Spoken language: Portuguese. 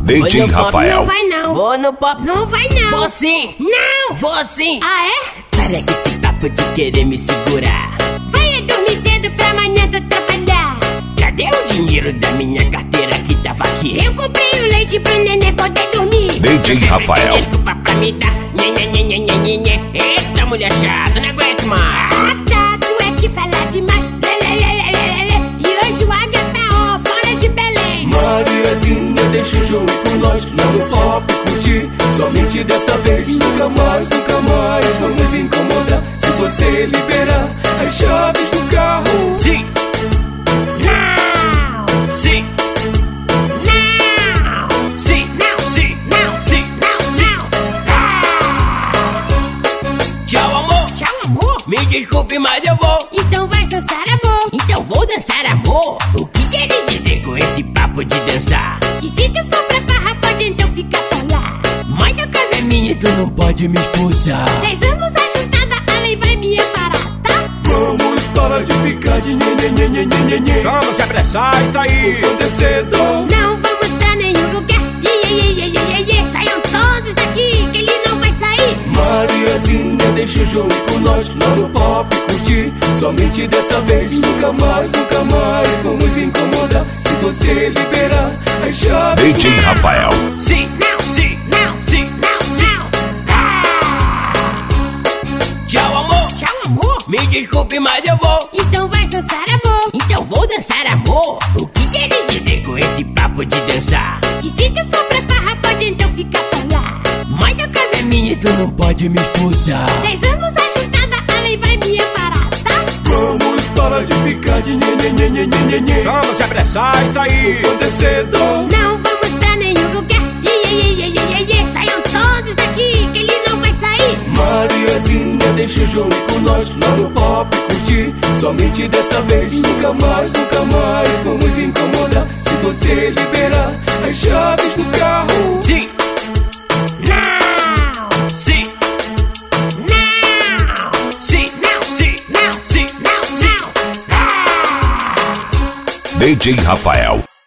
DJ Rafael. Não vai não. Vou no pop. Não vai não. Vou sim. Não. Vou sim. Ah, é? Para que esse papo de querer me segurar. Vai dormir cedo pra amanhã tu trabalhar. Cadê o dinheiro da minha carteira que tava aqui? Eu comprei o leite pro neném poder dormir. DJ Rafael. Desculpa pra me dar. Nhê. Eita, mulher chata, não aguento mais. Ah, tá, tu é que fala demais. Lê. E hoje o águia tá ó, fora de Belém. Mariazinha, deixa o jogo com nós lá no pop curtir. Somente dessa vez, nunca mais vamos incomodar. Se você liberar as chaves do carro. Sim. Não. Sim. Não. Sim. Sim. Não. Sim. Não. Tchau, amor. Tchau, amor. Me desculpe, mas eu vou. Então vai dançar, amor. Então vou dançar, amor. O que quer dizer com esse papo de dançar? E se tu for pra farra, pode então ficar por lá. Mas a casa é minha e tu não pode me expulsar. 10 anos ajuntada, a lei vai me reparar, tá? Vamos parar de ficar de nhê. Vamos se apressar e sair. Acontecendo. Não vamos pra nenhum lugar. Iê. Saiam todos daqui, que ele não vai sair. Mariazinha, deixa o jogo com nós lá no pop curtir. Somente dessa vez, nunca mais vamos incomodar. Se você liberar as chaves. DJ Rafael. Sim. Sim. Não. Sim. Não. Tchau, amor. Tchau, amor. Me desculpe, mas eu vou. Então vai dançar, amor. Então vou dançar, amor. O que quer dizer com esse papo de dançar? E se tu for pra farra, pode então ficar por lá. Mas a casa é minha e tu não pode me expulsar. 10 anos ajuntada, a lei vai me reparar, tá? Vamos parar de ficar de nhê. Vamos se apressar e sair. Acontecendo. Não vamos pra nenhum lugar. Iê. Saiam todos daqui, que ele não vai sair. Mariazinha, deixa o jogo com nós lá no pop curtir. Somente dessa vez, nunca mais vamos incomodar. Se você liberar as chaves do carro. Sim. Não. Sim. Não. Sim. Não. Sim. Não. Sim. Não. DJ Rafael.